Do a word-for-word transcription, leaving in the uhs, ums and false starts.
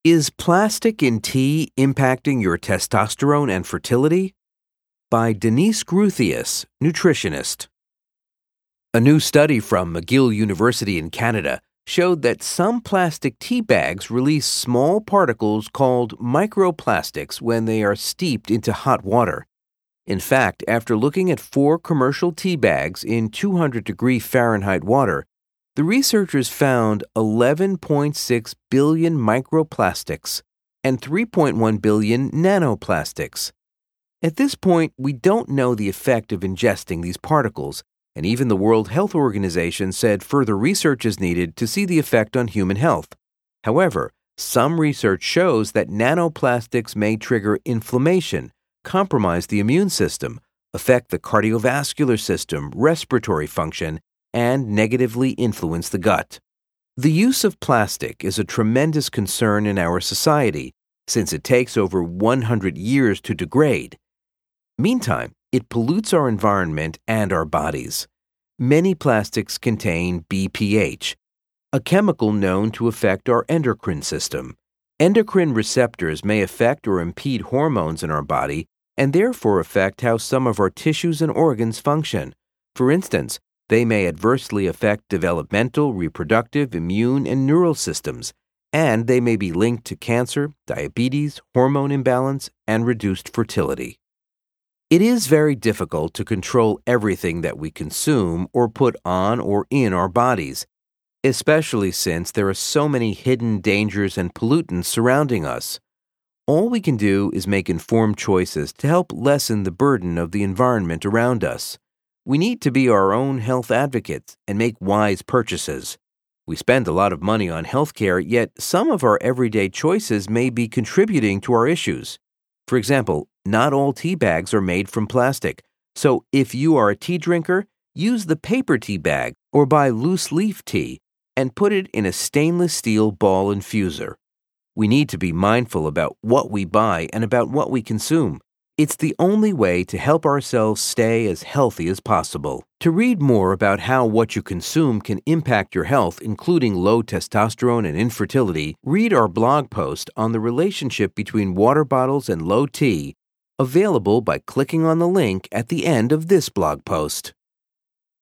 Is plastic in tea impacting your testosterone and fertility? By Denise Groothuis, nutritionist. A new study from McGill University in Canada showed that some plastic tea bags release small particles called microplastics when they are steeped into hot water. In fact, after looking at four commercial tea bags in two hundred degree Fahrenheit water, the researchers found eleven point six billion microplastics and three point one billion nanoplastics. At this point, we don't know the effect of ingesting these particles, and even the World Health Organization said further research is needed to see the effect on human health. However, some research shows that nanoplastics may trigger inflammation, compromise the immune system, affect the cardiovascular system, respiratory function, and negatively influence the gut. The use of plastic is a tremendous concern in our society, since it takes over one hundred years to degrade. Meantime, it pollutes our environment and our bodies. Many plastics contain B P H, a chemical known to affect our endocrine system. Endocrine receptors may affect or impede hormones in our body and therefore affect how some of our tissues and organs function. For instance, they may adversely affect developmental, reproductive, immune, and neural systems, and they may be linked to cancer, diabetes, hormone imbalance, and reduced fertility. It is very difficult to control everything that we consume or put on or in our bodies, especially since there are so many hidden dangers and pollutants surrounding us. All we can do is make informed choices to help lessen the burden of the environment around us. We need to be our own health advocates and make wise purchases. We spend a lot of money on healthcare, yet some of our everyday choices may be contributing to our issues. For example, not all tea bags are made from plastic, so if you are a tea drinker, use the paper tea bag or buy loose leaf tea and put it in a stainless steel ball infuser. We need to be mindful about what we buy and about what we consume. It's the only way to help ourselves stay as healthy as possible. To read more about how what you consume can impact your health, including low testosterone and infertility, read our blog post on the relationship between water bottles and low T, available by clicking on the link at the end of this blog post.